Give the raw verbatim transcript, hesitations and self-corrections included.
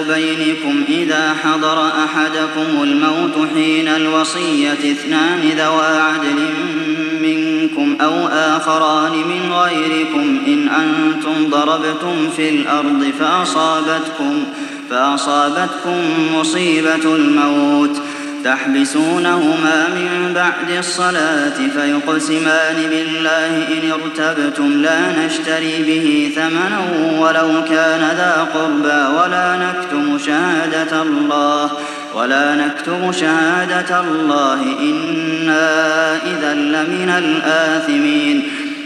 بينكم إذا حضر أحدكم الموت حين الوصية اثنان ذوى عدل منكم أو آخران من غيركم إن أنتم ضربتم في الأرض فأصابتكم, فأصابتكم مصيبة الموت تحبسونهما من بعد الصلاة فيقسمان بالله إن ارتبتم لا نشتري به ثمنا ولو كان ذا قربى ولا نكتم شهادة الله ولا نكتم شهادة الله إنا إذا لمن الآثمين